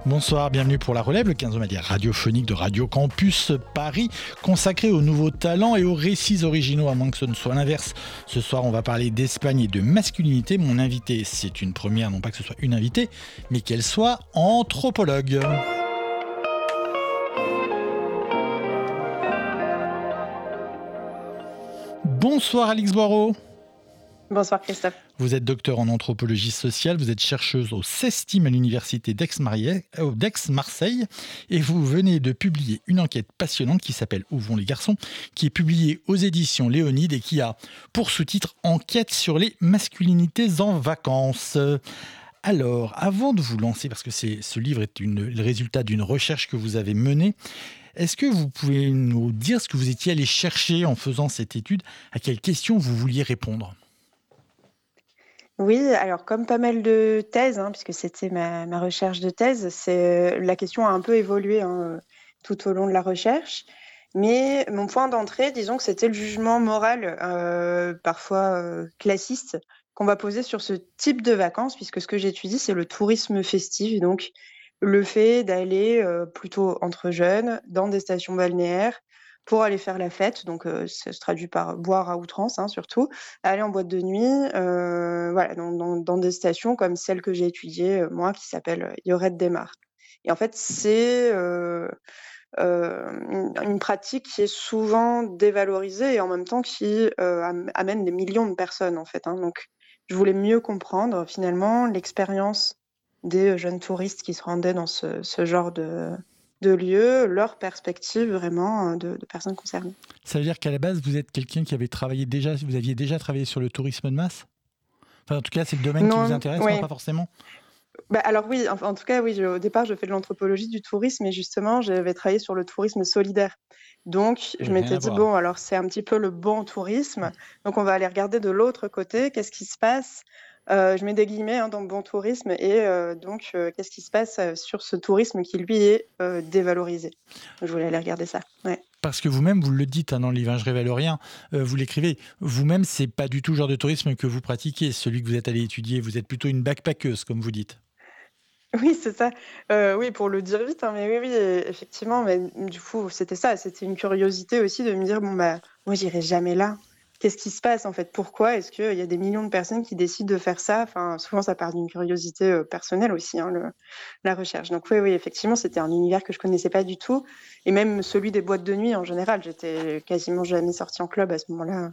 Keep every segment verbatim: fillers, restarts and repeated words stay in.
Bonsoir, bienvenue pour La Relève, le quinzième média radiophonique de Radio Campus Paris, consacré aux nouveaux talents et aux récits originaux, à moins que ce ne soit l'inverse. Ce soir, on va parler d'Espagne et de masculinité. Mon invité, c'est une première, non pas que ce soit une invitée, mais qu'elle soit anthropologue. Bonsoir Alix Boireau. Bonsoir Christophe. Vous êtes docteur en anthropologie sociale, vous êtes chercheuse au CESTIM à l'université d'Aix-Marseille et vous venez de publier une enquête passionnante qui s'appelle « Où vont les garçons ?», qui est publiée aux éditions Léonide et qui a pour sous-titre « Enquête sur les masculinités en vacances ». Alors, avant de vous lancer, parce que c'est, ce livre est une, le résultat d'une recherche que vous avez menée, est-ce que vous pouvez nous dire ce que vous étiez allé chercher en faisant cette étude, à quelles questions vous vouliez répondre ? Oui, alors comme pas mal de thèses, hein, puisque c'était ma, ma recherche de thèse, c'est, la question a un peu évolué hein, tout au long de la recherche. Mais mon point d'entrée, disons que c'était le jugement moral, euh, parfois euh, classiste, qu'on va poser sur ce type de vacances, puisque ce que j'étudie, c'est le tourisme festif, donc le fait d'aller euh, plutôt entre jeunes, dans des stations balnéaires, pour aller faire la fête, donc euh, ça se traduit par boire à outrance hein, surtout, aller en boîte de nuit, euh, voilà, dans, dans, dans des stations comme celle que j'ai étudiée, euh, moi, qui s'appelle Lloret de Mar. Et en fait, c'est euh, euh, une, une pratique qui est souvent dévalorisée et en même temps qui euh, am- amène des millions de personnes, en fait. Hein. Donc, je voulais mieux comprendre, finalement, l'expérience des jeunes touristes qui se rendaient dans ce, ce genre de de lieux, leur perspective vraiment de, de personnes concernées. Ça veut dire qu'à la base, vous êtes quelqu'un qui avait travaillé déjà, vous aviez déjà travaillé sur le tourisme de masse ? Enfin, en tout cas, c'est le domaine non, qui vous intéresse, ouais. non pas forcément ? Bah, alors oui, en, en tout cas, oui, je, au départ, je fais de l'anthropologie du tourisme et justement, j'avais travaillé sur le tourisme solidaire. Donc, je Rien m'étais à dit, voir. bon, alors c'est un petit peu le bon tourisme. Donc, on va aller regarder de l'autre côté, qu'est-ce qui se passe. Euh, je mets des guillemets hein, dans le bon tourisme et euh, donc, euh, qu'est-ce qui se passe euh, sur ce tourisme qui, lui, est euh, dévalorisé. Donc, je voulais aller regarder ça, ouais. Parce que vous-même, vous le dites hein, dans le livre, hein, je révèle rien, euh, vous l'écrivez, vous-même, c'est pas du tout le genre de tourisme que vous pratiquez, celui que vous êtes allé étudier, vous êtes plutôt une backpackeuse, comme vous dites. Oui, c'est ça. Euh, oui, pour le dire vite, hein, mais oui, oui, euh, effectivement. Mais du coup, c'était ça. C'était une curiosité aussi de me dire, bon, bah, moi, j'irai jamais là. Qu'est-ce qui se passe, en fait? Pourquoi est-ce qu'il y a des millions de personnes qui décident de faire ça? Enfin, souvent, ça part d'une curiosité euh, personnelle aussi, hein, le- la recherche. Donc, oui, oui, effectivement, c'était un univers que je connaissais pas du tout. Et même celui des boîtes de nuit, en général. J'étais quasiment jamais sortie en club à ce moment-là.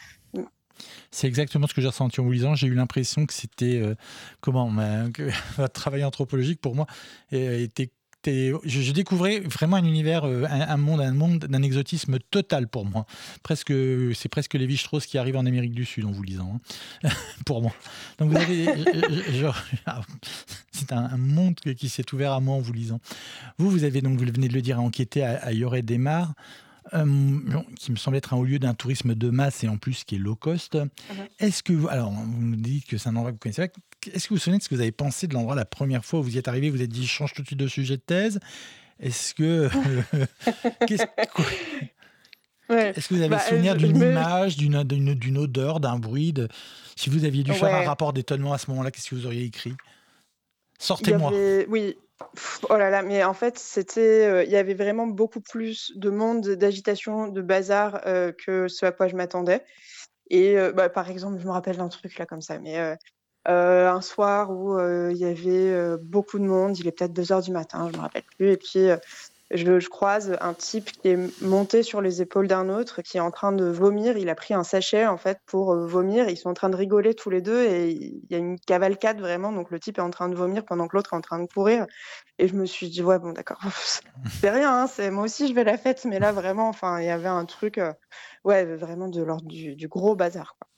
C'est exactement ce que j'ai ressenti en vous lisant. J'ai eu l'impression que c'était euh, comment euh, que votre travail anthropologique pour moi euh, était, était- je, je découvrais vraiment un univers, euh, un, un monde, un monde d'un exotisme total pour moi. Presque, c'est presque Lévi-Strauss qui arrive en Amérique du Sud en vous lisant, hein, pour moi. Donc vous avez, je- je- je- c'est un, un monde qui s'est ouvert à moi en vous lisant. Vous, vous avez donc, vous venez de le dire, enquêté à, à Lloret de Mar. Euh, qui me semble être un haut lieu d'un tourisme de masse et en plus qui est low cost. Mm-hmm. Est-ce que, vous, alors vous me dites que c'est un endroit que vous connaissez pas, est-ce que vous vous souvenez de ce que vous avez pensé de l'endroit la première fois où vous y êtes arrivé, vous vous êtes dit je change tout de suite de sujet de thèse? Est-ce que, euh, qu'est-ce, quoi, Ouais. est-ce que vous avez Bah, souvenir je- d'une je me- image, d'une, d'une, d'une odeur, d'un bruit de... Si vous aviez dû faire un Ouais. rapport d'étonnement à ce moment-là, qu'est-ce que vous auriez écrit? Il y Sortez-moi. avait, oui, Pff, oh là là, mais en fait, c'était, euh, il y avait vraiment beaucoup plus de monde, d'agitation, de bazar euh, que ce à quoi je m'attendais. Et euh, bah, par exemple, je me rappelle d'un truc là comme ça, mais euh, euh, un soir où euh, il y avait euh, beaucoup de monde, il est peut-être deux heures du matin, je me rappelle plus, et puis euh, je, je croise un type qui est monté sur les épaules d'un autre, qui est en train de vomir. Il a pris un sachet en fait pour euh, vomir. Ils sont en train de rigoler tous les deux et il y a une cavalcade vraiment. Donc le type est en train de vomir pendant que l'autre est en train de courir. Et je me suis dit ouais bon d'accord, c'est rien. Hein, c'est moi aussi je vais à la fête, mais là vraiment, enfin il y avait un truc, euh, ouais vraiment de l'ordre du, du gros bazar, quoi.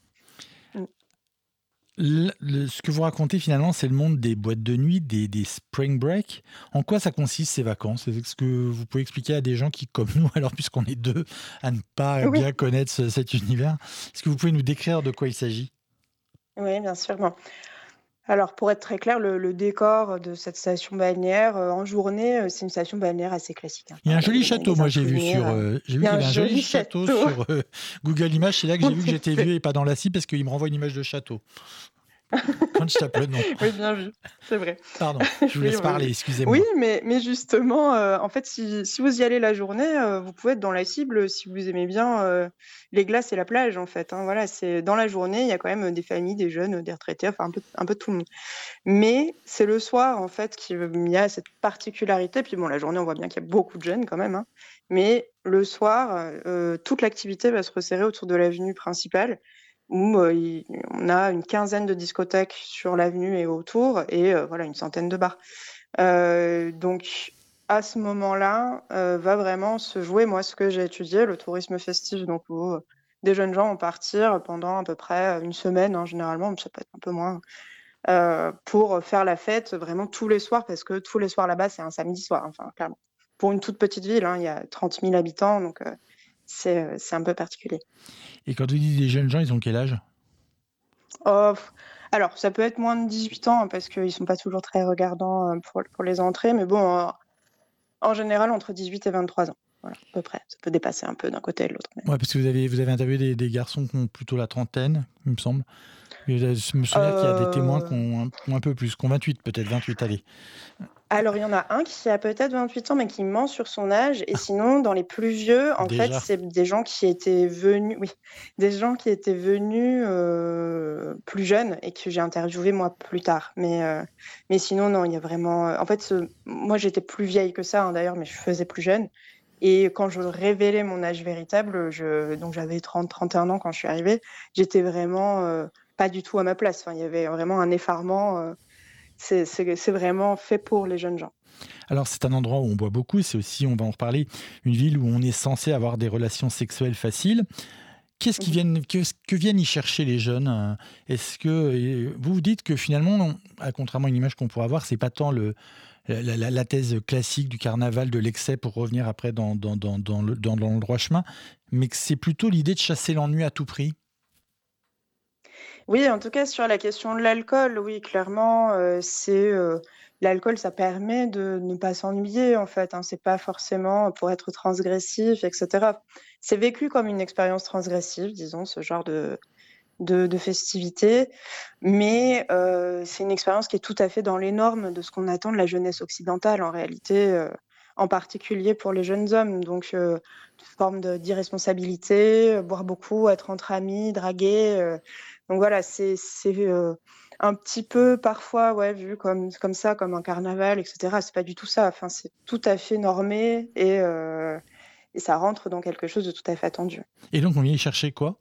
Le, le, ce que vous racontez finalement, c'est le monde des boîtes de nuit, des, des spring break. En quoi ça consiste ces vacances? Est-ce que vous pouvez expliquer à des gens qui, comme nous, alors puisqu'on est deux, à ne pas Oui. bien connaître ce, cet univers, est-ce que vous pouvez nous décrire de quoi il s'agit? Oui, bien sûr. Bon. Alors, pour être très clair, le, le décor de cette station balnéaire, euh, en journée, euh, c'est une station balnéaire assez classique. Hein. Il y a un Enfin, joli les, château, les moi j'ai vu souvenirs, sur, euh, euh, j'ai il vu y a qu'il y un avait un joli joli château, château. sur euh, Google Images. C'est là que j'ai vu que j'étais vieux et pas dans la cible parce qu'il me renvoie une image de château. Quand je tape le nom. Oui, bien vu, c'est vrai. Pardon, je vous Oui, laisse oui, parler, oui. Oui, excusez-moi. mais mais justement, heu, en fait, si si vous y allez la journée, heu, vous pouvez être dans la cible, si vous aimez bien, heu, les glaces et la plage, en fait, hein. Voilà, c'est dans la journée, il y a quand même, des familles, des jeunes, des retraités, enfin un peu un peu tout le monde. Mais c'est le soir, en fait, qu'il y a cette particularité. Puis bon, la journée, on voit bien qu'il y a beaucoup de jeunes quand même, hein. Mais le soir, heu, toute l'activité va se resserrer autour de l'avenue principale où, heu, il on a une quinzaine de discothèques sur l'avenue et autour et heu, voilà, une centaine de bars. Heu, donc à ce moment-là, heu, va vraiment se jouer, moi, ce que j'ai étudié, le tourisme festif, donc où, heu, des jeunes gens vont partir pendant à peu près, heu, une semaine, hein, généralement, mais ça peut être un peu moins, heu, pour faire la fête vraiment tous les soirs parce que tous les soirs là-bas, c'est un samedi soir, enfin, clairement. Pour une toute petite ville, hein, il y a trente mille habitants, donc heu, c'est, heu, c'est un peu particulier. Et quand vous dites des jeunes gens, ils ont quel âge? Oh, alors ça peut être moins de dix-huit ans parce qu'ils sont pas toujours très regardants, heu, pour pour les entrées, mais bon, heu, en général entre dix-huit et vingt-trois ans. Voilà, à peu près. Ça peut dépasser un peu d'un côté et de l'autre, mais Ouais, parce que vous avez vous avez interviewé des des garçons qui ont plutôt la trentaine, il me semble. Et je me souviens qu'il y a des témoins qui heu ont un qui ont un peu plus, qui ont vingt-huit peut-être, vingt-huit, allez. Alors, il y en a un qui a peut-être vingt-huit ans, mais qui ment sur son âge et sinon dans les plus vieux, en fait, Déjà? c'est des gens qui étaient venus oui, des gens qui étaient venus, heu, plus jeunes et que j'ai interviewés moi plus tard. Mais, heu, mais sinon non, il y a vraiment, heu en fait, heu, moi j'étais plus vieille que ça, hein, d'ailleurs, mais je faisais plus jeune et quand je révélais mon âge véritable, je donc j'avais trente trente et un ans quand je suis arrivée, j'étais vraiment, heu, pas du tout à ma place. Enfin, il y avait vraiment un effarement, heu, c'est c'est c'est vraiment fait pour les jeunes gens. Alors c'est un endroit où on boit beaucoup, c'est aussi, on va en reparler, une ville où on est censé avoir des relations sexuelles faciles. Qu'est-ce Mmh qu'ils mh. viennent qu'est-ce que viennent y chercher les jeunes, heu? Est-ce que et vous vous dites que finalement, à contrairement à une image qu'on pourrait avoir, c'est pas tant le la la la thèse classique du carnaval, de l'excès pour revenir après dans dans dans dans le dans dans le droit chemin, mais que c'est plutôt l'idée de chasser l'ennui à tout prix? Oui, en tout cas, sur la question de l'alcool, oui, clairement, heu, c'est, heu, l'alcool, ça permet de ne pas s'ennuyer, en fait, hein. C'est pas forcément pour être transgressif et cetera. C'est vécu comme une expérience transgressive, disons, ce genre de de de festivités, mais heu, c'est une expérience qui est tout à fait dans les normes de ce qu'on attend de la jeunesse occidentale, en réalité, heu, en particulier pour les jeunes hommes. Donc heu, forme de d'irresponsabilité, heu, boire beaucoup, être entre amis, draguer, heu, donc voilà, c'est c'est, heu, un petit peu parfois, ouais, vu comme comme ça, comme un carnaval et cetera. C'est pas du tout ça. Enfin, c'est tout à fait normé et heu et ça rentre dans quelque chose de tout à fait attendu. Et donc on vient y chercher quoi?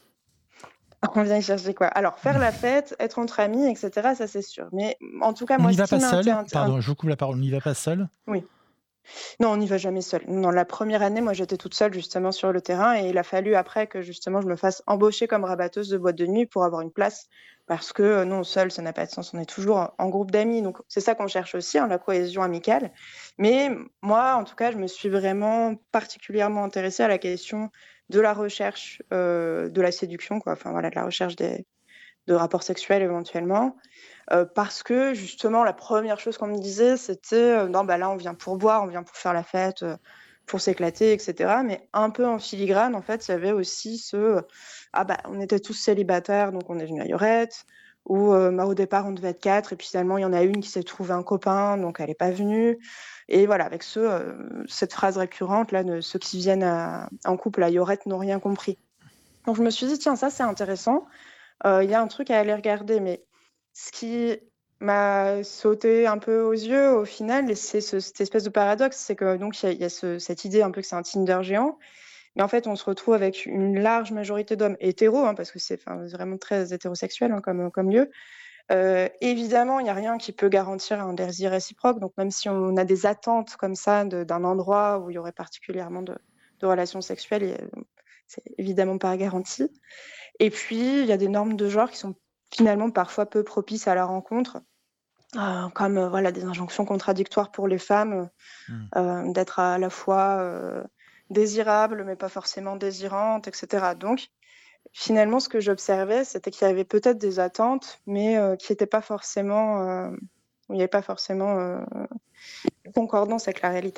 On vient y chercher quoi? Alors faire la fête, être entre amis et cetera, ça c'est sûr. Mais en tout cas, On moi, n'y ce va qui pas m'inté seul? int int Pardon, je vous coupe la parole, on n'y va pas seul? oui. Non, on n'y va jamais seul. Non, la première année, moi, j'étais toute seule justement sur le terrain et il a fallu après que justement je me fasse embaucher comme rabatteuse de boîte de nuit pour avoir une place parce que, heu, non, seule, ça n'a pas de sens. On est toujours en en groupe d'amis, donc c'est ça qu'on cherche aussi, hein, la cohésion amicale. Mais m moi, en tout cas, je me suis vraiment particulièrement intéressée à la question de la recherche, heu, de la séduction, quoi, enfin voilà, de la recherche des de rapports sexuels éventuellement. Heu, parce que justement la première chose qu'on me disait c'était, heu: «Non, bah, là, on vient pour boire, on vient pour faire la fête, heu, pour s'éclater et cetera». Mais un peu en filigrane, en fait, il y avait aussi ce, heu: «Ah, bah, on était tous célibataires, donc on est venus à Yorette» ou heu: «Bah, au départ, on devait être quatre et puis finalement, il y en a une qui s'est trouvée un copain, donc elle est pas venue» et voilà, avec ce, heu, cette phrase récurrente là de: «Ceux qui viennent à en couple à Yorette n'ont rien compris». Donc je me suis dit: «Tiens, ça, c'est intéressant, heu, il y a un truc à aller regarder». Mais ce qui m'a sauté un peu aux yeux au final, c'est ce cette espèce de paradoxe, c'est que donc il y a il y a ce cette idée un peu que c'est un Tinder géant, mais en fait, on se retrouve avec une large majorité d'hommes hétéros, hein, parce que c'est enfin vraiment très hétérosexuel, hein, comme, comme lieu. Heu, évidemment, il y a rien qui peut garantir un désir réciproque, donc même si on a des attentes comme ça de d'un endroit où il y aurait particulièrement de de relations sexuelles et heu, c'est évidemment pas garanti. Et puis, il y a des normes de genre qui sont finalement parfois peu propices à la rencontre, heu, comme, heu, voilà, des injonctions contradictoires pour les femmes, Mmh. heu, d'être à la fois, heu, désirables, mais pas forcément désirantes et cetera. Donc finalement, ce que j'observais, c'était qu'il y avait peut-être des attentes, mais heu, qui étaient pas forcément, heu, où il y avait pas forcément, heu, concordance avec la réalité, disons.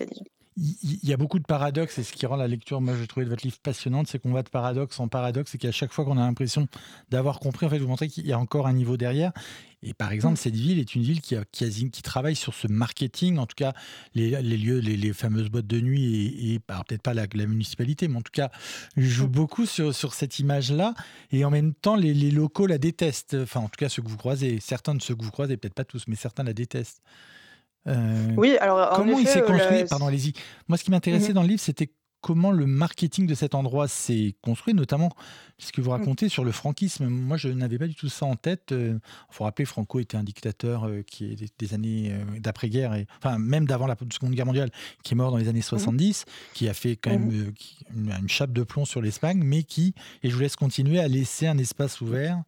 Il il il y a beaucoup de paradoxes et ce qui rend la lecture, moi j'ai trouvé de votre livre passionnante, c'est qu'on va de paradoxe en paradoxe et qu'à chaque fois qu'on a l'impression d'avoir compris, en fait, vous montrez qu'il y a encore un niveau derrière. Et par exemple, Mmh. cette ville est une ville qui, a, quasi, qui travaille sur ce marketing, en tout cas les, les lieux, les, les fameuses boîtes de nuit et, et alors, peut-être pas la, la municipalité, mais en tout cas joue Mmh. beaucoup sur, sur cette image-là. Et en même temps, les, les locaux la détestent. Enfin, en tout cas, ceux que vous croisez, certains de ceux que vous croisez, peut-être pas tous, mais certains la détestent. Euh, Oui, alors en Comment il effet, s'est heu, construit? la Pardon, s allez-y. Moi, ce qui m'intéressait mmh dans le livre, c'était comment le marketing de cet endroit s'est construit, notamment ce que vous mh. racontez sur le franquisme. Moi, je n'avais pas du tout ça en tête. Il faut rappeler, Franco était un dictateur euh, qui est des, des années euh, d'après-guerre, et, enfin même d'avant la Seconde Guerre mondiale, qui est mort dans les années Mmh mh. soixante-dix, qui a fait quand Mmh même mh. euh, qui- une, une chape de plomb sur l'Espagne, mais qui, et je vous laisse continuer, a laissé un espace ouvert.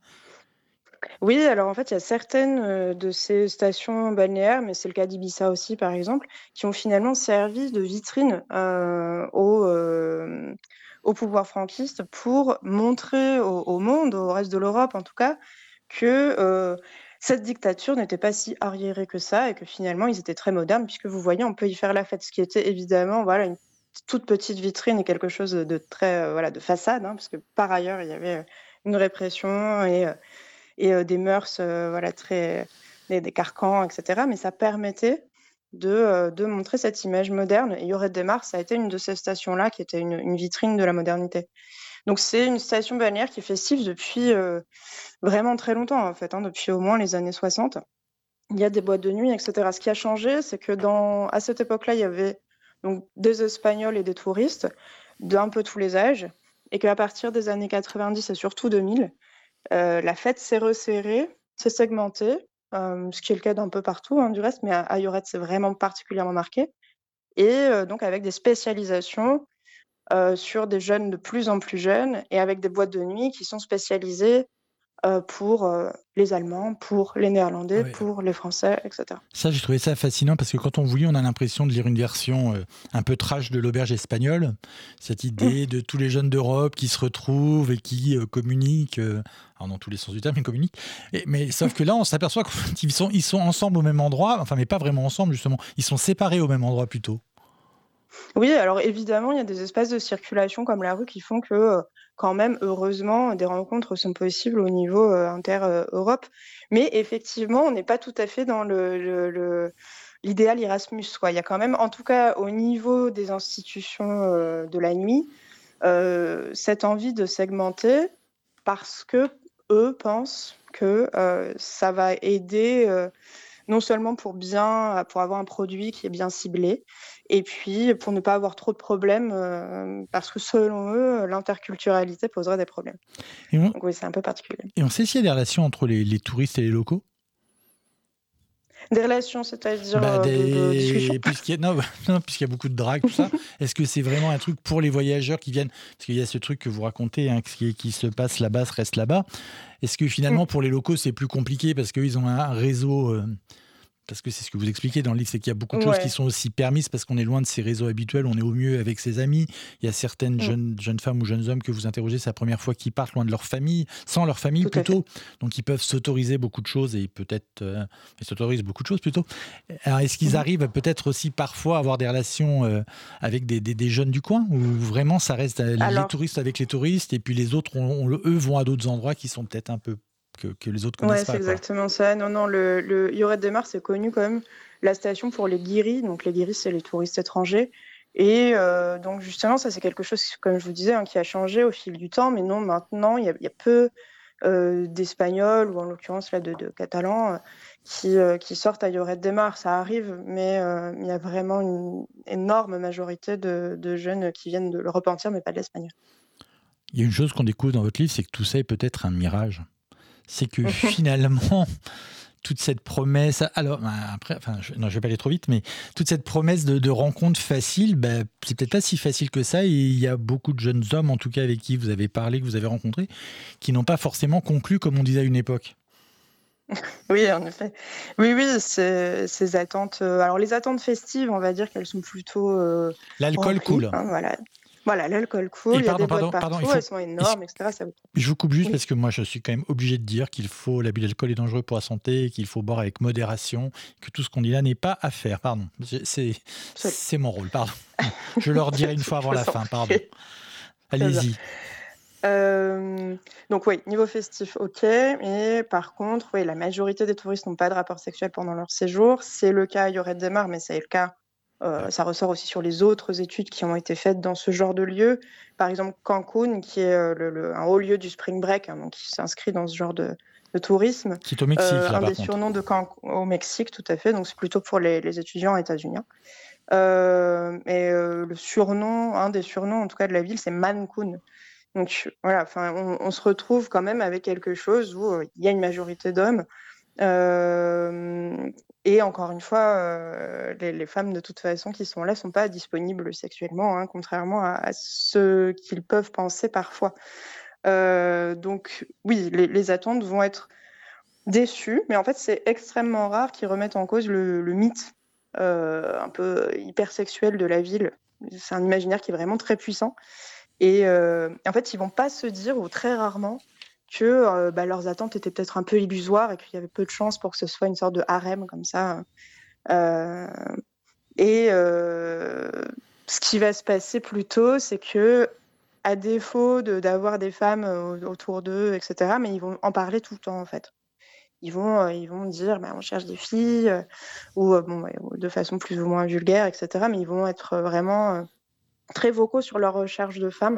Oui, alors en fait, il y a certaines, heu, de ces stations balnéaires, mais c'est le cas d'Ibiza aussi, par exemple, qui ont finalement servi de vitrine, heu, au, hem, au pouvoir franquiste pour montrer au au monde, au reste de l'Europe en tout cas, que, heu, cette dictature n'était pas si arriérée que ça et que finalement ils étaient très modernes puisque vous voyez, on peut y faire la fête. Ce qui était évidemment, voilà, une toute petite vitrine et quelque chose de très, heu, voilà, de façade, hein, parce que par ailleurs il y avait, heu, une répression et heu et heu, des mœurs, heu, voilà, très des des carcans et cetera, mais ça permettait de, heu, de montrer cette image moderne et Lloret de Mar, ça a été une de ces stations-là qui était une une vitrine de la modernité. Donc c'est une station balnéaire qui est festive depuis, heu, vraiment très longtemps, en fait, hein, depuis au moins les années soixante. Il y a des boîtes de nuit et cetera. Ce qui a changé, c'est que dans à cette époque-là, il y avait donc des Espagnols et des touristes d'un peu tous les âges et qu'à partir des années quatre-vingt-dix et surtout deux mille, Heu, la fête s'est resserrée, s'est segmentée, hem, ce qui est le cas d'un peu partout, hein, du reste, mais à à Lloret, c'est vraiment particulièrement marqué et heu, donc avec des spécialisations, heu, sur des jeunes de plus en plus jeunes et avec des boîtes de nuit qui sont spécialisées, heu, pour, heu, les Allemands, pour les Ah Néerlandais, ouais. pour les Français et cetera. Ça, j'ai trouvé ça fascinant parce que quand on vous lit, on a l'impression de lire une version euh, un peu trash de l'auberge espagnole. Cette idée Mmh. de tous les jeunes d'Europe qui se retrouvent et qui euh, communiquent, euh, alors dans tous les sens du terme, ils communiquent. Et- mais sauf que là, on s'aperçoit qu'ils sont, ils sont ensemble au même endroit, enfin, mais pas vraiment ensemble justement. Ils sont séparés au même endroit plutôt. Oui, alors évidemment, il y a des espaces de circulation comme la rue qui font que, heu, quand même, heureusement, des rencontres sont possibles au niveau, heu, inter, heu, Europe. Mais effectivement, on n'est pas tout à fait dans le le le l'idéal Erasmus, quoi. Il y a quand même, en tout cas au niveau des institutions, heu, de la nuit, heu, cette envie de segmenter parce qu'eux pensent que, heu, ça va aider, heu non seulement pour bien pour avoir un produit qui est bien ciblé et puis pour ne pas avoir trop de problèmes, heu, parce que selon eux, l'interculturalité poserait des problèmes. Et on, Donc oui, c'est un peu particulier. et on sait s'il y a des relations entre les, les touristes et les locaux. Des relations, c'est-à-dire, Bah heu, de de discussion? des puisqu'il y a non, non, puisqu'il y a beaucoup de drague, tout ça. Est-ce que c'est vraiment un truc pour les voyageurs qui viennent? Parce qu'il y a ce truc que vous racontez, hein, qui, qui se passe là-bas, se reste là-bas. Est-ce que Mmh. finalement, pour les locaux, c'est plus compliqué parce qu'ils ont un réseau, euh, parce que c'est ce que vous expliquez dans le livre, c'est qu'il y a beaucoup de choses qui Ouais. sont aussi permises parce qu'on est loin de ses réseaux habituels, on est au mieux avec ses amis. Il y a certaines Mmh. jeunes, jeunes femmes ou jeunes hommes que vous interrogez, c'est la première fois qu'ils partent loin de leur famille, sans leur famille Tout à fait. plutôt. Donc ils peuvent s'autoriser beaucoup de choses et peut-être, euh, ils s'autorisent beaucoup de choses plutôt. Alors est-ce qu'ils Mmh. arrivent peut-être aussi parfois à avoir des relations euh, avec des, des- des jeunes du coin ou vraiment ça reste euh, les Alors touristes avec les touristes et puis les autres, on- on- eux, vont à d'autres endroits qui sont peut-être un peu que, que les autres ouais, connaissent c'est pas, quoi. exactement ça. Non, non, le le Lloret de Mar, c'est connu comme la station pour les guiris. Donc les guiris, c'est les touristes étrangers et heu, donc justement, ça, c'est quelque chose, comme je vous disais, hein, qui a changé au fil du temps. Mais non, maintenant, il y a il y a peu heu, d'Espagnols ou en l'occurrence là de de Catalans, heu, qui, heu, qui sortent à Lloret de Mar. Ça arrive, mais heu, il y a vraiment une énorme majorité de de jeunes qui viennent de l'Europe entière, mais pas de l'Espagne. Il y a une chose qu'on découvre dans votre livre, c'est que tout ça est peut-être un mirage. C'est que finalement, toute cette promesse, alors ben, après, enfin, je, non, je vais pas aller trop vite, mais toute cette promesse de, de rencontres faciles, ben, c'est peut-être pas si facile que ça. Et il y a beaucoup de jeunes hommes, en tout cas avec qui vous avez parlé, que vous avez rencontrés, qui n'ont pas forcément conclu comme on disait à une époque. Oui, en effet. Oui, oui, ces ces attentes, heu, alors les attentes festives, on va dire qu'elles sont plutôt, heu, L'alcool remplies, coule. hein, voilà. Voilà, l'alcool Et coule, il y a pardon, des boîtes pardon, pardon, il partout, elles faut. sont est-ce- énormes, et cetera. Ça... Je vous coupe juste Oui, parce que moi, je suis quand même obligé de dire qu'il faut l'abus d'alcool est dangereux pour la santé, et qu'il faut boire avec modération, que tout ce qu'on dit là n'est pas à faire. Pardon, J'ai- c'est absolument. c'est mon rôle. Pardon. Je leur dirai une fois avant Je la vous en fin. Pardon. prie. Très bien. Allez-y. Euh, donc oui, niveau festif, ok. Mais par contre, oui, la majorité des touristes n'ont pas de rapport sexuel pendant leur séjour. C'est le cas à Lloret de Mar, mais c'est le cas. Euh, ça ressort aussi sur les autres études qui ont été faites dans ce genre de lieu. Par exemple, Cancun, qui est euh, le, le- un haut lieu du spring break, hein, donc qui s'inscrit dans ce genre de, de tourisme. Qui est au Mexique Euh, là, un par des contre. surnoms de Cancun au Mexique, tout à fait. Donc c'est plutôt pour les, les étudiants états-uniens. Euh, et euh, le surnom, un des surnoms en tout cas de la ville, c'est Mancun. Donc voilà, enfin, on, on se retrouve quand même avec quelque chose où euh, il y a une majorité d'hommes. Euh, et encore une fois, euh, les, les femmes de toute façon qui sont là sont pas disponibles sexuellement, hein, contrairement à, à ce qu'ils peuvent penser parfois. Euh, donc oui, les, les attentes vont être déçues, mais en fait c'est extrêmement rare qu'ils remettent en cause le, le mythe euh, un peu hypersexuel de la ville. C'est un imaginaire qui est vraiment très puissant. Et euh, en fait, ils vont pas se dire, ou très rarement, que euh, bah, leurs attentes étaient peut-être un peu illusoires et qu'il y avait peu de chances pour que ce soit une sorte de harem comme ça. Euh, et euh, ce qui va se passer plutôt, c'est que, à défaut de, d'avoir des femmes euh, autour d'eux, et cetera, mais ils vont en parler tout le temps, en fait. Ils vont, euh, ils vont dire, bah, on cherche des filles, euh, ou euh, bon, ouais, de façon plus ou moins vulgaire, et cetera, mais ils vont être vraiment euh, très vocaux sur leur recherche de femmes.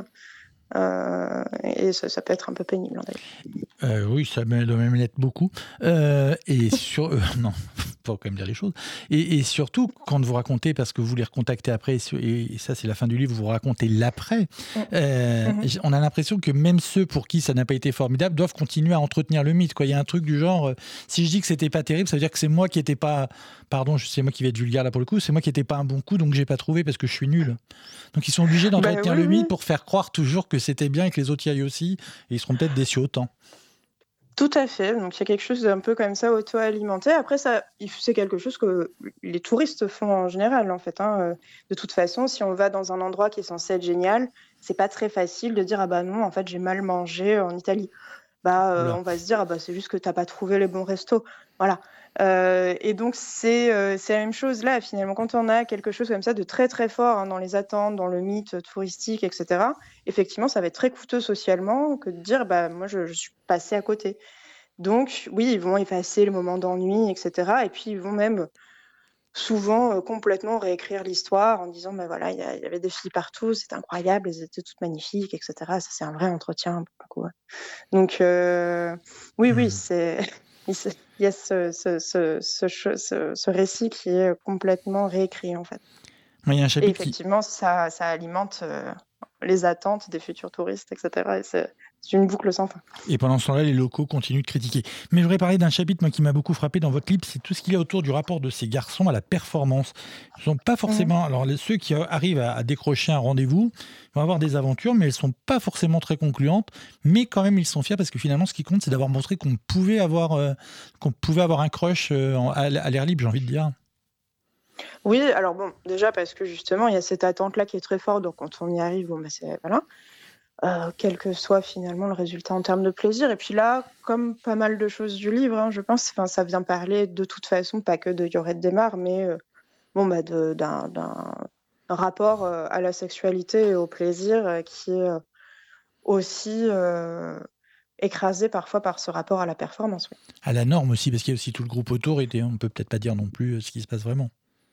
Euh, et ça, ça peut être un peu pénible, hein, d'ailleurs. Euh, oui, ça me- doit même l'être beaucoup. Euh, et sur, euh, non, faut quand même dire les choses. Et, et surtout, quand vous racontez, parce que vous les recontactez après, et, sur- et ça c'est la fin du livre, vous racontez l'après, Mm. euh, Mhm. j- on a l'impression que même ceux pour qui ça n'a pas été formidable doivent continuer à entretenir le mythe, quoi. Il y a un truc du genre, euh, si je dis que c'était pas terrible, ça veut dire que c'est moi qui n'étais pas, pardon, je- c'est moi qui vais être vulgaire là pour le coup, c'est moi qui n'étais pas un bon coup, donc j'ai pas trouvé parce que je suis nul. Donc ils sont obligés Bah d'entretenir oui, le mythe oui, pour faire croire toujours que c'était bien et que les autres y aillent aussi, et ils seront peut-être déçus autant. tout à fait. Donc il y a quelque chose d'un peu comme ça auto-alimenté. Après, ça, il- c'est quelque chose que les touristes font en général, en fait, hein. Euh, De toute façon, si on va dans un endroit qui est censé être génial, c'est pas très facile de dire ah bah non, en fait, j'ai mal mangé en Italie. Bah, euh, Oula. on va se dire, ah bah, c'est juste que tu n'as pas trouvé les bons restos. Voilà. Euh, et donc, c'est euh, c'est la même chose là, finalement. Quand on a quelque chose comme ça de très, très fort hein, dans les attentes, dans le mythe touristique, et cetera, effectivement, ça va être très coûteux socialement que de dire, bah, moi, je, je suis passé à côté. Donc, oui, ils vont effacer le moment d'ennui, et cetera. Et puis, ils vont même souvent euh, complètement réécrire l'histoire en disant, bah, voilà, il y, a- il y avait des filles partout, c'était incroyable, elles étaient toutes magnifiques, et cetera. Ça, c'est un vrai entretien, pour le coup, ouais. Donc, euh, oui, oui, Hmm. c'est, il se- il y a ce, ce, ce, ce, che- ce- ce récit qui est complètement réécrit, en fait. Moi, il y a un Et chapitre qui, effectivement, ça, ça alimente euh, les attentes des futurs touristes, et cetera. Et c'est c'est une boucle sans fin. et pendant ce temps-là, les locaux continuent de critiquer. Mais je voudrais parler d'un chapitre moi, qui m'a beaucoup frappé dans votre livre, c'est tout ce qu'il y a autour du rapport de ces garçons à la performance. Ils sont pas Mhm. forcément. Alors, les- ceux qui arrivent à, à décrocher un rendez-vous vont avoir des aventures, mais elles sont pas forcément très concluantes. Mais quand même, ils sont fiers parce que finalement, ce qui compte, c'est d'avoir montré qu'on pouvait avoir, euh, qu'on pouvait avoir un crush euh, en- à, à l'air libre, j'ai envie de dire. Oui, alors bon, déjà parce que justement, il y a cette attente-là qui est très forte. Donc, quand on y arrive, bon, bah, c'est, voilà. Euh, quel que soit finalement le résultat en termes de plaisir. Et puis là, comme pas mal de choses du livre, hein, je pense, enfin, ça vient parler de toute façon, pas que de Yorette Desmar, mais euh, bon, bah, de- d'un, d'un rapport euh, à la sexualité et au plaisir euh, qui est euh, aussi euh, écrasé parfois par ce rapport à la performance. Oui, À la norme aussi, parce qu'il y a aussi tout le groupe autour, et on peut peut-être pas dire non plus euh, ce qui se passe vraiment.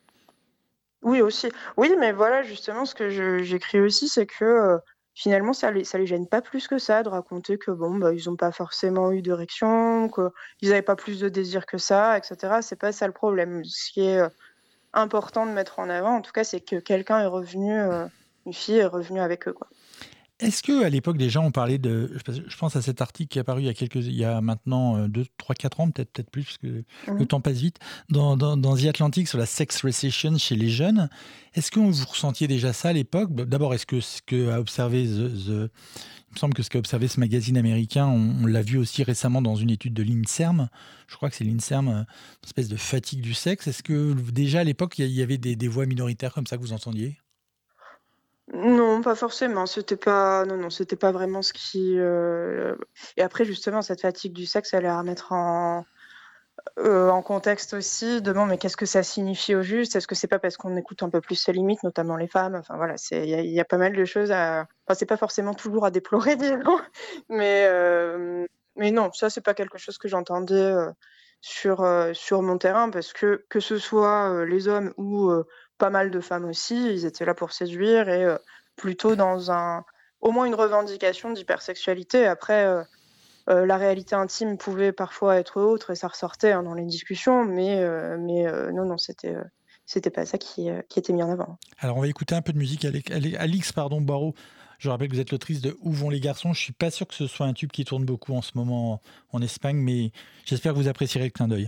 oui aussi. Oui, mais voilà, justement, ce que je- j'écris aussi, c'est que euh, finalement, ça les, ça les gêne pas plus que ça de raconter que bon, bah, ils n'ont pas forcément eu d'érection, qu'ils n'avaient pas plus de désir que ça, et cetera. C'est pas ça le problème. Ce qui est euh, important de mettre en avant, en tout cas, c'est que quelqu'un est revenu, euh, une fille est revenue avec eux, quoi. Est-ce que à l'époque déjà on parlait de, je pense à cet article qui est apparu il y a quelques, il y a maintenant deux, trois, quatre ans, peut-être, peut-être plus, parce que le Mhm. temps passe vite, dans, dans, dans The Atlantic sur la sex recession chez les jeunes. Est-ce que vous ressentiez déjà ça à l'époque? D'abord, est-ce que ce que a observé The, The- il me semble que ce qu'a observé ce magazine américain, on, on l'a vu aussi récemment dans une étude de l'INSERM. Je crois que c'est l'INSERM, euh, une espèce de fatigue du sexe. Est-ce que déjà à l'époque il y avait des, des voix minoritaires comme ça que vous entendiez? Non, pas forcément. C'était pas, non, non, c'était pas vraiment ce qui. euh, Et après, justement, cette fatigue du sexe, elle est à remettre en, euh, en contexte aussi. De bon, mais qu'est-ce que ça signifie au juste? Est-ce que c'est pas parce qu'on écoute un peu plus ses limites, notamment les femmes? Enfin voilà, c'est, il y, a- il y a pas mal de choses à. Enfin, c'est pas forcément toujours à déplorer, disons. Mais, euh, mais non, ça, c'est pas quelque chose que j'entendais euh, sur, euh, sur mon terrain, parce que que ce soit euh, les hommes ou euh, pas mal de femmes aussi, ils étaient là pour séduire et euh, plutôt dans un, au moins une revendication d'hypersexualité. Après, euh, euh, la réalité intime pouvait parfois être autre et ça ressortait hein, dans les discussions, mais, euh, mais euh, non, non, c'était, euh, c'était pas ça qui, euh, qui était mis en avant. Alors, on va écouter un peu de musique. Alix, Alix pardon, Barraud, je rappelle que vous êtes l'autrice de Où vont les garçons. Je suis pas sûr que ce soit un tube qui tourne beaucoup en ce moment en Espagne, mais j'espère que vous apprécierez le clin d'œil.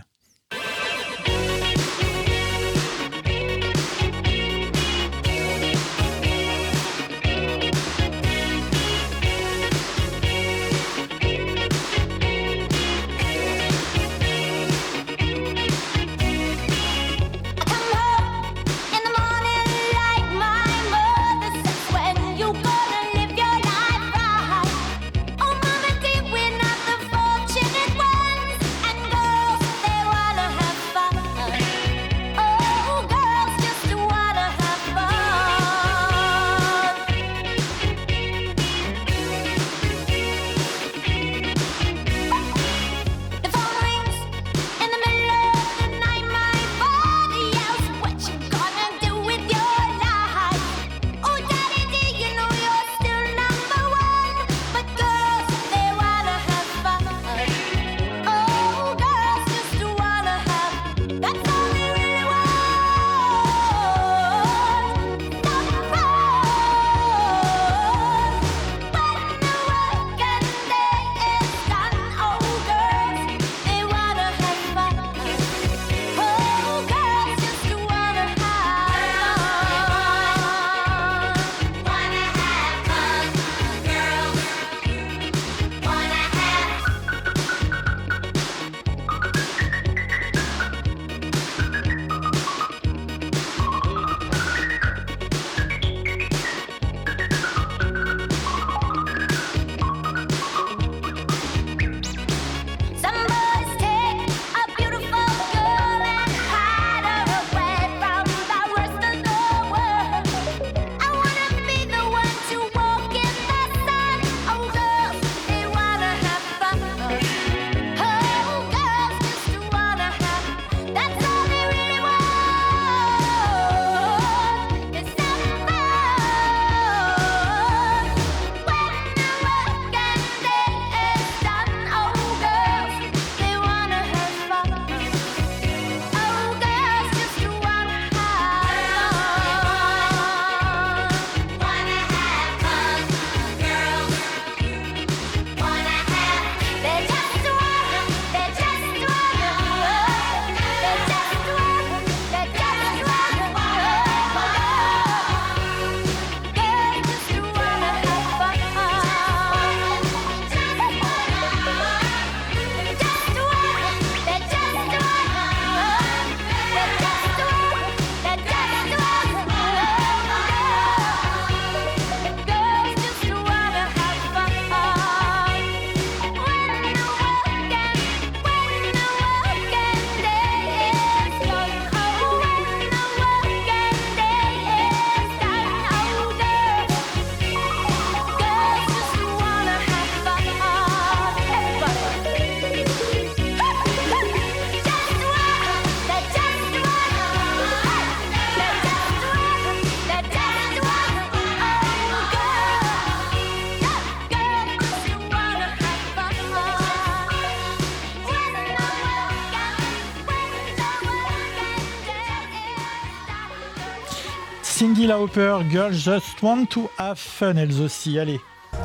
Cyndi Lauper, Girls Just Want to Have Fun, elles aussi, allez.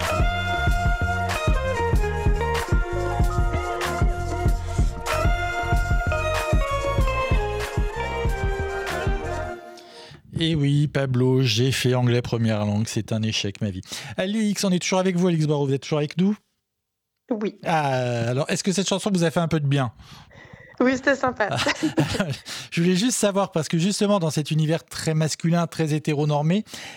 Et oui, Pablo, j'ai fait anglais première langue, c'est un échec ma vie. Alix, on est toujours avec vous, Alix Barraud, vous êtes toujours avec nous ? Oui. Ah, alors, est-ce que cette chanson vous a fait un peu de bien ? Oui, c'était sympa. Je voulais juste savoir, parce que justement, dans cet univers très masculin, très hétéronormé,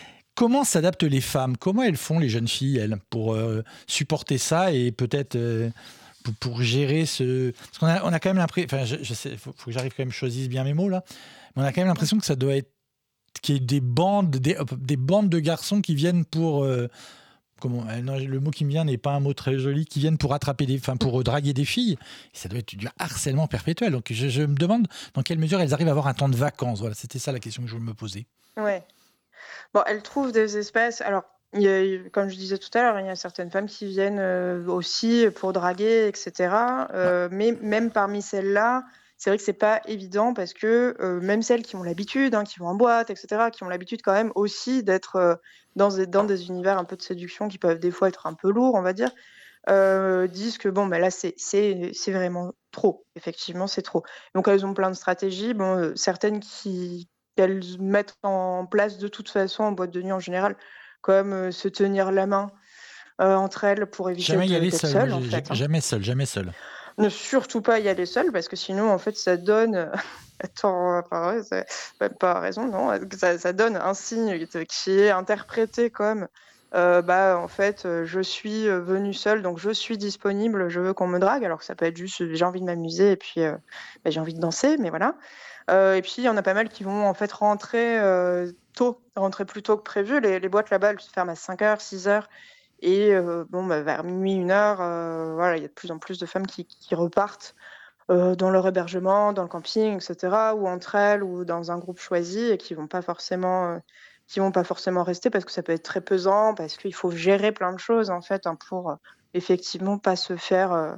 comment s'adaptent les femmes? Comment elles font, les jeunes filles, elles, pour euh, supporter ça et peut-être euh, pour, pour gérer ce... Parce qu'on a, on a quand même l'impression... Enfin, je, je sais, faut, faut que j'arrive quand même, choisisse bien mes mots, là. Mais on a quand même l'impression que ça doit être... qu'il y ait des bandes, des, des bandes de garçons qui viennent pour... euh, comment, euh, non, le mot qui me vient n'est pas un mot très joli, qui viennent pour attraper des, enfin pour euh, draguer des filles. Et ça doit être du harcèlement perpétuel. Donc je, je me demande dans quelle mesure elles arrivent à avoir un temps de vacances. Voilà, c'était ça la question que je me posais. Ouais. Bon, elles trouvent des espaces. Alors, il y a- comme je disais tout à l'heure, il y a certaines femmes qui viennent euh, aussi pour draguer, et cetera. Ouais. Euh, mais même parmi celles-là, c'est vrai que c'est pas évident parce que euh, même celles qui ont l'habitude, hein, qui vont en boîte, et cetera, qui ont l'habitude quand même aussi d'être euh, dans, des- dans des univers un peu de séduction qui peuvent des fois être un peu lourds, on va dire, euh, disent que bon, bah là, c'est c'est- c'est vraiment trop. Effectivement, c'est trop. Donc, elles ont plein de stratégies. Bon, euh, certaines qui qu'elles mettent en place de toute façon en boîte de nuit en général, comme euh, se tenir la main euh, entre elles pour éviter Jamais y de- aller d'être seul. Moi, seules, en j'ai- j'ai- fait, hein. jamais seul, jamais seul. Ne surtout pas y aller seule parce que sinon, en fait, ça donne. Attends, enfin, ouais, c'est même pas raison, non. Ça, ça donne un signe qui qui est interprété comme euh, bah, en fait, euh, je suis euh, venue seule, donc je suis disponible, je veux qu'on me drague, alors que ça peut être juste euh, j'ai envie de m'amuser et puis euh, bah, j'ai envie de danser, mais voilà. Euh, et puis, il y en a pas mal qui vont en fait rentrer euh, tôt, rentrer plus tôt que prévu. Les, les boîtes là-bas, elles se ferment à cinq heures, six heures. Et euh, bon, bah, vers minuit, une heure, euh, voilà, il y a de plus en plus de femmes qui, qui repartent euh, dans leur hébergement, dans le camping, et cetera, ou entre elles, ou dans un groupe choisi, et qui vont pas forcément, euh, qui vont pas forcément rester parce que ça peut être très pesant, parce qu'il faut gérer plein de choses en fait hein, pour euh, effectivement pas se faire euh,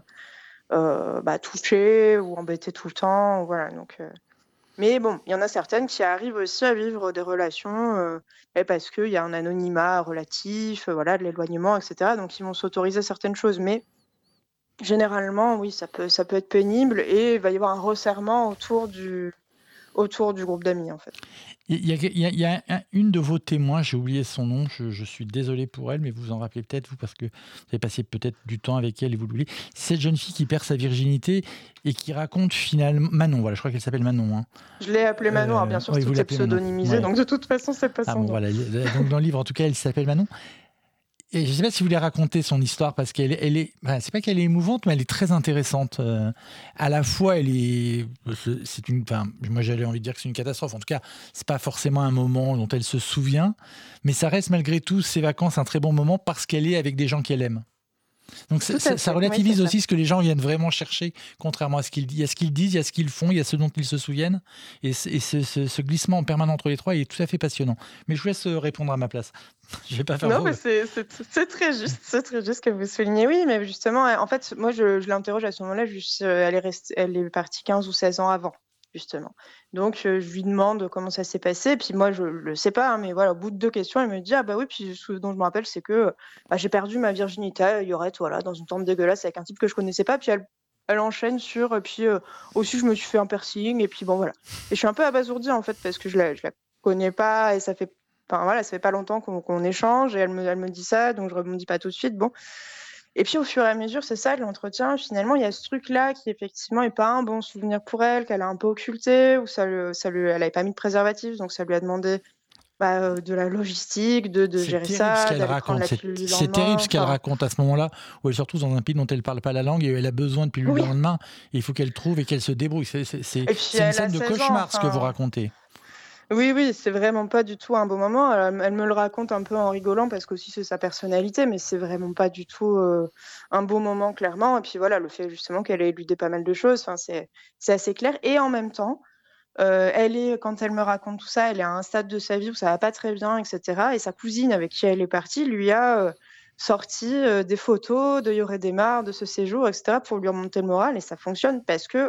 euh, bah, toucher ou embêter tout le temps, voilà. Donc, euh, mais bon, il y en a certaines qui arrivent aussi à vivre des relations euh, et parce qu'il y a un anonymat relatif, euh, voilà, de l'éloignement, et cetera. Donc, ils vont s'autoriser certaines choses. Mais généralement, oui, ça peut, ça peut être pénible et il va y avoir un resserrement autour du, autour du groupe d'amis, en fait. Il y a, il y a- il y a un- une de vos témoins, j'ai oublié son nom, je, je suis désolé pour elle, mais vous vous en rappelez peut-être, vous, parce que vous avez passé peut-être du temps avec elle et vous l'oubliez. Cette jeune fille qui perd sa virginité et qui raconte finalement... Manon, voilà, je crois qu'elle s'appelle Manon. Hein. Je l'ai appelé Manon, alors Euh, bien sûr, oui, vous tout est l'appelez Manon. pseudonymisé, Ouais. donc de toute façon, c'est pas Ah son bon, nom. voilà. Donc dans le livre, en tout cas, elle s'appelle Manon. Et je ne sais pas si vous voulez raconter son histoire parce qu'elle elle est, enfin, c'est pas qu'elle est émouvante, mais elle est très intéressante. Euh, à la fois, elle est, c'est c'est une, enfin, moi j'avais envie de dire que c'est une catastrophe. En tout cas, c'est pas forcément un moment dont elle se souvient, mais ça reste malgré tout ses vacances un très bon moment parce qu'elle est avec des gens qu'elle aime. Donc Tout ça, à ça fait, oui, relativise c'est ça. aussi ce que les gens viennent vraiment chercher, contrairement à ce qu'ils disent. Il y a ce qu'ils disent, il y a ce qu'ils font, il y a ce dont ils se souviennent. Et, et ce, ce, ce glissement en permanent entre les trois est tout à fait passionnant. Mais je vous laisse répondre à ma place. Je ne vais pas faire Non, vos... mais c'est c'est- c'est très juste, c'est très juste que vous soulignez. Oui, mais justement, en fait, moi, je, je l'interroge à ce moment-là, juste, euh, elle est restée, elle est partie quinze ou seize ans avant, justement. Donc, euh, je lui demande comment ça s'est passé. Puis moi, je le sais pas, hein, mais voilà, au bout de deux questions, elle me dit, ah bah oui, puis ce dont je me rappelle, c'est que bah, j'ai perdu ma virginité à Yorette, voilà, dans une tente dégueulasse avec un type que je connaissais pas. Puis elle, elle enchaîne sur, euh, puis euh, aussi, je me suis fait un piercing, et puis bon, voilà. Et je suis un peu abasourdie, en fait, parce que je la, je la connais pas, et ça fait Enfin voilà, ça fait pas longtemps qu'on qu'on échange et elle me, elle me dit ça, donc je rebondis pas tout de suite. Bon. Et puis au fur et à mesure, c'est ça, l'entretien, finalement, il y a ce truc-là qui effectivement est pas un bon souvenir pour elle, qu'elle a un peu occulté, ou ça, le, ça lui, elle avait pas mis de préservatif, donc ça lui a demandé bah, euh, de la logistique, de, de C'est gérer terrible ce ça, qu'elle d'aller prendre raconte. la C'est pilule le c'est terrible lendemain. ce qu'elle Enfin, raconte à ce moment-là, où elle se retrouve dans un pays dont elle ne parle pas la langue et elle a besoin de pilule le oui. lendemain. Et il faut qu'elle trouve et qu'elle se débrouille. C'est c'est- c'est- Et puis c'est une elle a scène de seize ans, cauchemar ce que vous enfin. racontez. Oui, oui, c'est vraiment pas du tout un beau moment. Elle, elle me le raconte un peu en rigolant parce qu'aussi c'est sa personnalité, mais c'est vraiment pas du tout euh, un beau moment, clairement. Et puis voilà, le fait justement qu'elle ait éludé pas mal de choses, enfin, c'est, c'est assez clair. Et en même temps, euh, elle est, quand elle me raconte tout ça, elle est à un stade de sa vie où ça va pas très bien, et cetera. Et sa cousine avec qui elle est partie lui a euh, sorti euh, des photos de Yoré Desmar, de ce séjour, et cetera, pour lui remonter le moral. Et ça fonctionne parce que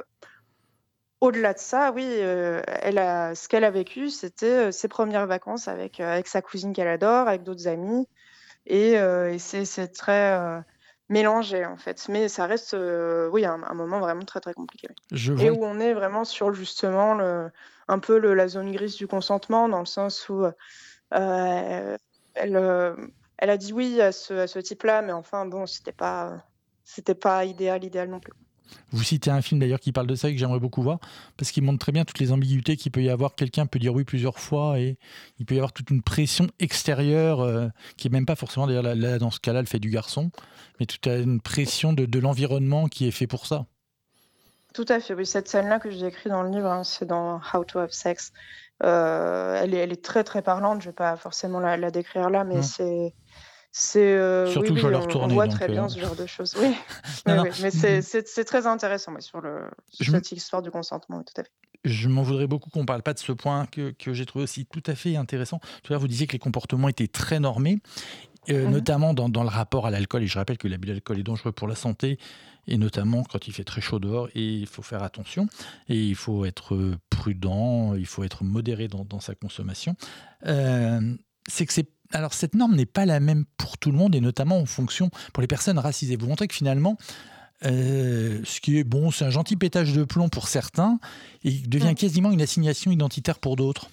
au-delà de ça, oui, heu, elle a ce qu'elle a vécu, c'était, heu, ses premières vacances avec, heu, avec sa cousine qu'elle adore, avec d'autres amis et heu et c'est c'est très, heu, mélangé, en fait. Mais ça reste, heu, oui, un un moment vraiment très, très compliqué, oui Je et vois. où on est vraiment sur justement le un peu le la zone grise du consentement dans le sens où, heu, elle, heu, elle a dit oui à ce à ce type-là, mais enfin bon, c'était pas, c'était pas idéal, idéal non plus. Vous citez un film d'ailleurs qui parle de ça et que j'aimerais beaucoup voir, parce qu'il montre très bien toutes les ambiguïtés qu'il peut y avoir. Quelqu'un peut dire oui plusieurs fois et il peut y avoir toute une pression extérieure euh, qui est même pas forcément, d'ailleurs là, là, dans ce cas-là, le fait du garçon, mais toute une pression de, de l'environnement qui est fait pour ça. Tout à fait, oui, cette scène-là que je décris dans le livre, hein, c'est dans How to Have Sex. Euh, elle est, elle est très très parlante, je vais pas forcément la, la décrire là, mais Non. c'est, c'est, euh, oui, Surtout que je oui, dois le on, on retourner, voit donc très euh, bien ce genre de choses. Oui, non, oui, non. oui, mais c'est, c'est, c'est très intéressant, ouais, sur le, Je, cette histoire du consentement, tout à fait. je m'en voudrais beaucoup qu'on parle pas de ce point que, que j'ai trouvé aussi tout à fait intéressant. Tout à l'heure, vous disiez que les comportements étaient très normés. Euh, Mhm. notamment dans, dans le rapport à l'alcool. Et je rappelle que l'abus d'alcool est dangereux pour la santé, et notamment quand il fait très chaud dehors, et il faut faire attention, et il faut être prudent, il faut être modéré dans, dans sa consommation. Euh, c'est que c'est alors cette norme n'est pas la même pour tout le monde, et notamment en fonction pour les personnes racisées. Vous montrez que finalement, euh, ce qui est bon, c'est un gentil pétage de plomb pour certains, et il devient Mm. quasiment une assignation identitaire pour d'autres.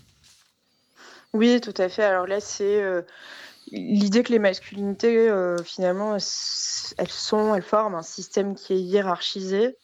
Oui, tout à fait. Alors là, c'est euh, l'idée que les masculinités, euh, finalement, s- elles sont, elles forment un système qui est hiérarchisé,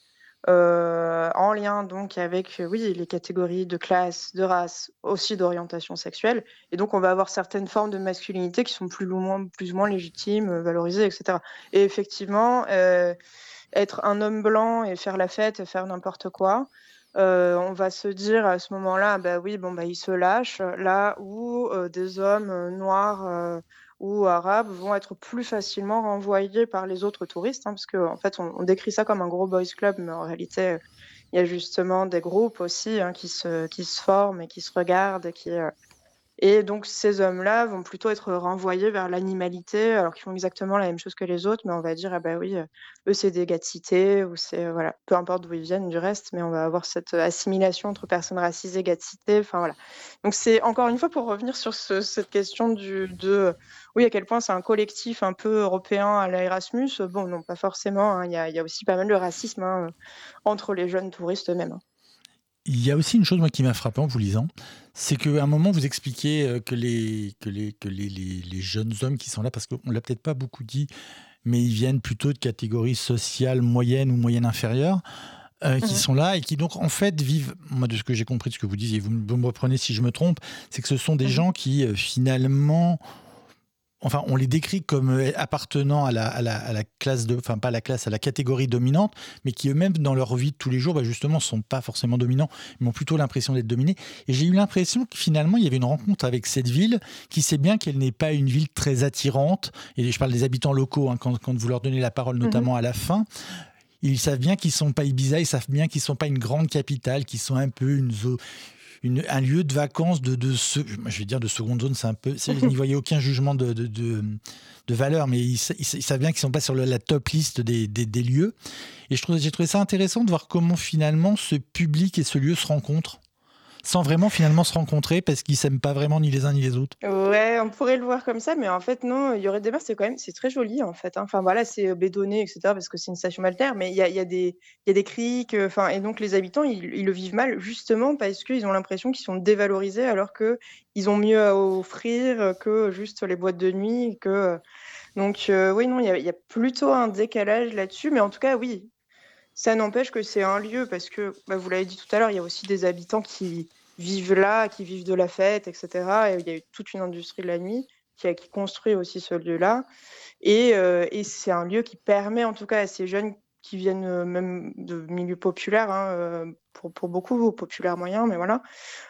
euh, en lien donc avec, euh, oui, les catégories de classe, de race, aussi d'orientation sexuelle. Et donc, on va avoir certaines formes de masculinité qui sont plus ou moins, plus ou moins légitimes, euh, valorisées, et cetera. Et effectivement, euh, être un homme blanc et faire la fête et faire n'importe quoi, euh, on va se dire à ce moment-là, bah oui, bon, bah, il se lâche, là où euh, des hommes euh, noirs euh, ou arabes vont être plus facilement renvoyés par les autres touristes, hein, parce qu'en en fait, on, on décrit ça comme un gros boys club, mais en réalité, euh, il y a justement des groupes aussi, hein, qui se, qui se forment et qui se regardent et qui, euh, et donc ces hommes-là vont plutôt être renvoyés vers l'animalité, alors qu'ils font exactement la même chose que les autres, mais on va dire: «Ah bah oui, heu, eux c'est des gars de cité» ou c'est, heu, voilà, peu importe d'où ils viennent du reste, mais on va avoir cette, heu, assimilation entre personnes racisées, gars de cité, enfin voilà. Donc c'est encore une fois pour revenir sur ce cette question du de, heu, oui, à quel point c'est un collectif un peu européen à la Erasmus, heu, bon non, pas forcément, hein, il y a il y a aussi pas mal de racisme, hein, heu, entre les jeunes touristes eux-mêmes, hein. Il y a aussi une chose moi qui m'a frappé en vous lisant, c'est qu'à un moment vous expliquez euh, que les que les que les, les, les jeunes hommes qui sont là, parce qu'on l'a peut-être pas beaucoup dit, mais ils viennent plutôt de catégories sociales moyennes ou moyennes inférieures, euh, qui Mmh. sont là et qui donc en fait vivent, moi de ce que j'ai compris de ce que vous disiez, vous, me- vous me reprenez si je me trompe, c'est que ce sont des Mmh. gens qui euh, finalement, enfin, on les décrit comme euh, appartenant à la, à la, à la classe de, enfin pas à la classe, à la catégorie dominante, mais qui eux-mêmes dans leur vie de tous les jours, bah, justement, sont pas forcément dominants, mais ont plutôt l'impression d'être dominés. Et j'ai eu l'impression que finalement, il y avait une rencontre avec cette ville qui sait bien qu'elle n'est pas une ville très attirante. Et je parle des habitants locaux, hein, quand, quand vous leur donnez la parole, Mmh. notamment à la fin. Ils savent bien qu'ils sont pas Ibiza, ils savent bien qu'ils sont pas une grande capitale, qu'ils sont un peu une zone, une, un lieu de vacances de, de ce, je vais dire de seconde zone, c'est un peu, c'est- je n'y voyais aucun jugement de, de, de, de valeur, mais ils, sa- ils sa- ils savent bien qu'ils sont pas sur le- la top liste des, des, des lieux. Et je trouve, j'ai trouvé ça intéressant de voir comment finalement ce public et ce lieu se rencontrent, sans vraiment finalement se rencontrer parce qu'ils s'aiment pas vraiment ni les uns ni les autres. Ouais, on pourrait le voir comme ça, mais en fait, non, il y aurait des mers, c'est quand même, c'est très joli, en fait, hein. Enfin, voilà, c'est euh, bétonné, et cetera, parce que c'est une station balnéaire, mais il y a, il y a des, il y a des criques, euh, enfin, et donc les habitants, ils, ils le vivent mal, justement parce qu'ils ont l'impression qu'ils sont dévalorisés, alors que ils ont mieux à offrir euh, que juste les boîtes de nuit, que, euh, donc, euh, oui, non, il y a, il y a plutôt un décalage là-dessus, mais en tout cas, oui, ça n'empêche que c'est un lieu parce que, bah, vous l'avez dit tout à l'heure, il y a aussi des habitants qui vivent là, qui vivent de la fête, et cetera. Et il y a eu toute une industrie de la nuit qui a qui construit aussi ce lieu-là. Et, heu et c'est un lieu qui permet en tout cas à ces jeunes qui viennent, heu, même de milieux populaires, hein, heu, pour pour beaucoup, populaires moyens, mais voilà,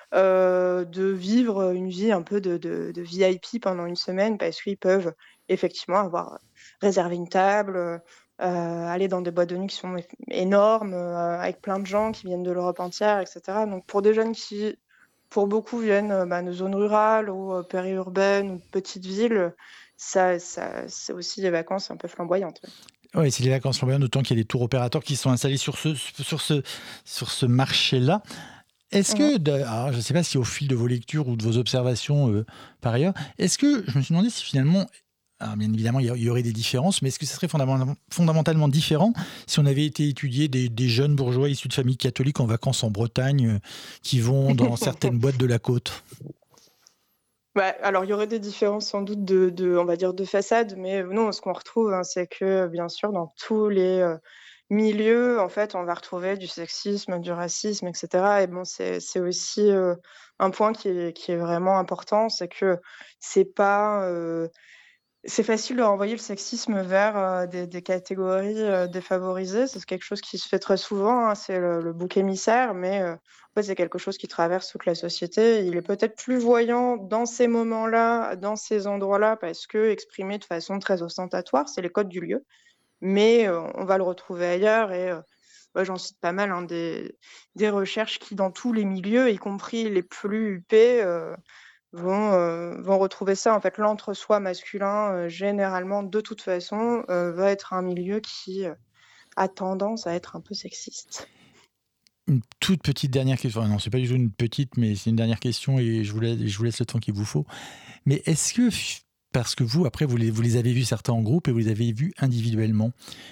heu, de vivre une vie un peu de de de V I P pendant une semaine parce qu'ils peuvent effectivement avoir réservé une table, heu heu, aller dans des boîtes de nuit qui sont é énormes, heu, avec plein de gens qui viennent de l'Europe entière et cetera. Donc pour des jeunes qui, pour beaucoup, viennent, heu, bah, de zones rurales ou heu, périurbaines ou de petites villes, ça ça c'est aussi des vacances un peu flamboyantes, ouais. Oui, c'est les vacances flamboyantes, d'autant qu'il y a des tours opérateurs qui sont installés sur ce, sur ce, sur ce marché-là. Est-ce Mmh. que, de- alors, je ne sais pas si au fil de vos lectures ou de vos observations euh, par ailleurs, est-ce que, je me suis demandé si finalement, alors bien évidemment il y, a- il y aurait des différences, mais est-ce que ce serait fondamentalement, fondamentalement différent si on avait été étudier des, des jeunes bourgeois issus de familles catholiques en vacances en Bretagne euh, qui vont dans certaines boîtes de la côte? Bah, alors il y aurait des différences sans doute de de on va dire de façade, mais non, ce qu'on retrouve, hein, c'est que, bien sûr, dans tous les, heu milieux, en fait, on va retrouver du sexisme, du racisme, et cetera. Et bon, c'est c'est aussi, heu, un point qui est qui est vraiment important, c'est que c'est pas, heu c'est facile de renvoyer le sexisme vers, heu, des des catégories, heu, défavorisées. C'est quelque chose qui se fait très souvent, hein, c'est le le bouc émissaire, mais heu, en fait, c'est quelque chose qui traverse toute la société. Il est peut-être plus voyant dans ces moments-là, dans ces endroits-là, parce qu'exprimé de façon très ostentatoire, c'est les codes du lieu, mais heu, on va le retrouver ailleurs et heu, bah, j'en cite pas mal, hein, des des recherches qui, dans tous les milieux, y compris les plus huppés, heu, vont, heu, vont retrouver ça. En fait, l'entre-soi masculin, heu, généralement, de toute façon, heu, va être un milieu qui, heu, a tendance à être un peu sexiste. Une toute petite dernière question. Enfin, non, c'est pas du tout une petite, mais c'est une dernière question et je vous laisse, je vous laisse le temps qu'il vous faut. Mais est-ce que, parce que vous, après, vous les, vous les avez vus certains en groupe et vous les avez vus individuellement,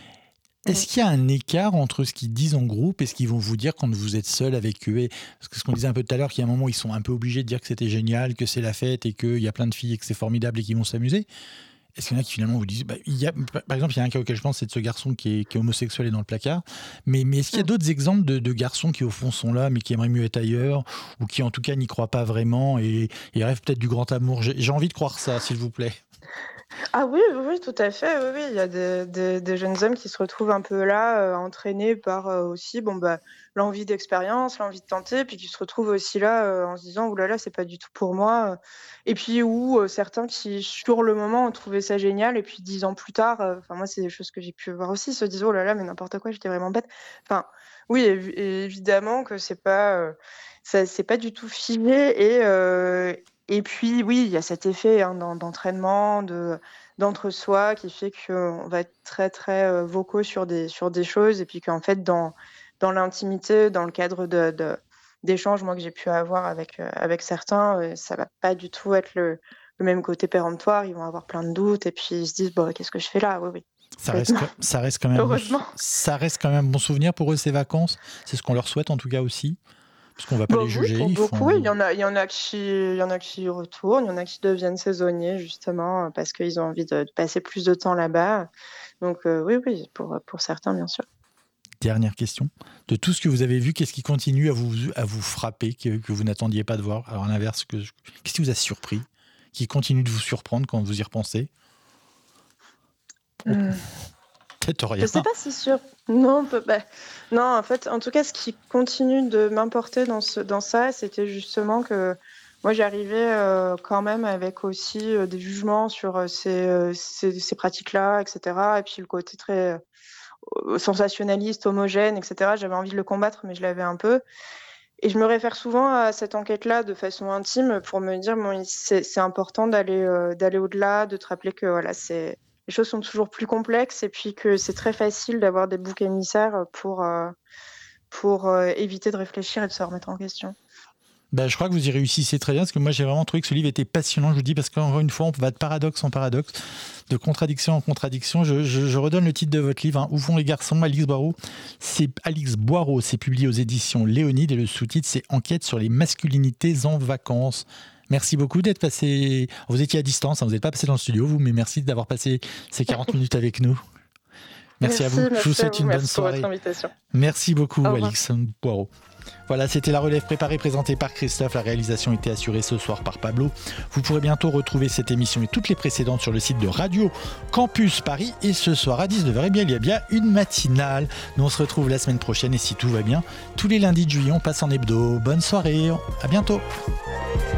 Mmh. est-ce qu'il y a un écart entre ce qu'ils disent en groupe et ce qu'ils vont vous dire quand vous êtes seul avec eux? Et parce que ce qu'on disait un peu tout à l'heure, qu'il y a un moment où ils sont un peu obligés de dire que c'était génial, que c'est la fête et qu'il y a plein de filles et que c'est formidable et qu'ils vont s'amuser. Est-ce qu'il y en a qui finalement vous disent, bah, il y a, par exemple, il y a un cas auquel je pense, c'est de ce garçon qui est, qui est homosexuel et dans le placard. Mais, mais est-ce qu'il y a Mmh. d'autres exemples de, de garçons qui au fond sont là, mais qui aimeraient mieux être ailleurs, ou qui en tout cas n'y croient pas vraiment et, et rêvent peut-être du grand amour? J'ai, j'ai envie de croire ça, s'il vous plaît. Ah oui, oui, oui, tout à fait, oui, oui, il y a des des des jeunes hommes qui se retrouvent un peu là, heu, entraînés par, heu, aussi, bon, bah, l'envie d'expérience, l'envie de tenter, puis qui se retrouvent aussi là, heu, en se disant: «Ouh là là, c'est pas du tout pour moi», heu et puis ou heu, certains qui, sur le moment, ont trouvé ça génial et puis dix ans plus tard, heu, enfin moi, c'est des choses que j'ai pu voir aussi, se disent: «Oh là là, mais n'importe quoi, j'étais vraiment bête». Enfin, oui, évi évidemment que c'est pas, heu, ça c'est pas du tout figé et heu et puis oui, il y a cet effet, hein, d'en d'entraînement, de d'entre-soi qui fait qu'on va être très, très, heu, vocaux sur des sur des choses et puis qu'en fait dans dans l'intimité, dans le cadre de de d'échanges, moi, que j'ai pu avoir avec, heu, avec certains, heu, ça va pas du tout être le le même côté péremptoire. Ils vont avoir plein de doutes et puis ils se disent: «Bon, qu'est-ce que je fais là?» Oui, oui, Ça reste, complètement. que- ça reste quand même bon, Heureusement. ça reste quand même bon souvenir pour eux, ces vacances. C'est ce qu'on leur souhaite en tout cas aussi, parce qu'on va pas Bah, les oui, juger. pour Ils beaucoup, oui, il font. y en a il y en a qui il y en a qui y retournent, il y en a qui deviennent saisonniers justement, heu, parce qu'ils ont envie de de passer plus de temps là-bas. Donc heu, oui, oui, pour, pour certains, bien sûr. Dernière question. De tout ce que vous avez vu, qu'est-ce qui continue à vous, à vous frapper, que, que vous n'attendiez pas de voir? Alors, à l'inverse, que, qu'est-ce qui vous a surpris? Qui continue de vous surprendre quand vous y repensez? Oh, Mmh. peut-être Je rien. sais pas si sur non, peu bah, non, en fait, en tout cas, ce qui continue de m'importer dans ce dans ça, c'était justement que moi, j'arrivais, heu, quand même avec aussi, heu, des jugements sur, heu, ces, heu, ces ces pratiques-là et cetera et puis le côté très, heu, sensationnaliste, homogène et cetera. J'avais envie de le combattre, mais je l'avais un peu et je me réfère souvent à cette enquête-là de façon intime pour me dire: «Bon, il c'est c'est important d'aller, heu, d'aller au-delà, de te rappeler que voilà, c'est les choses sont toujours plus complexes et puis que c'est très facile d'avoir des boucs émissaires, pour, heu, pour, heu, éviter de réfléchir et de se remettre en question». Ben, je crois que vous y réussissez très bien, parce que moi j'ai vraiment trouvé que ce livre était passionnant, je vous dis, parce qu'encore une fois, on va de paradoxe en paradoxe, de contradiction en contradiction. Je, je, je redonne le titre de votre livre, hein, Où vont les garçons, Alix Boireau. C'est Alix Boireau, c'est publié aux éditions Léonide et le sous-titre c'est Enquête sur les masculinités en vacances. Merci beaucoup d'être passé. Vous étiez à distance, hein, vous n'êtes pas passé dans le studio, vous, mais merci d'avoir passé ces quarante minutes avec nous. Merci à Merci, vous. Je vous merci à souhaite vous, une bonne merci pour votre soirée. invitation. Merci Au beaucoup, revoir. Alix Boireau. Voilà, c'était la relève préparée, présentée par Christophe. La réalisation était assurée ce soir par Pablo. Vous pourrez bientôt retrouver cette émission et toutes les précédentes sur le site de Radio Campus Paris. Et ce soir à dix-neuf heures, eh bien, il y a bien une matinale. Nous, on se retrouve la semaine prochaine et si tout va bien, tous les lundis de juillet, on passe en hebdo. Bonne soirée, à bientôt.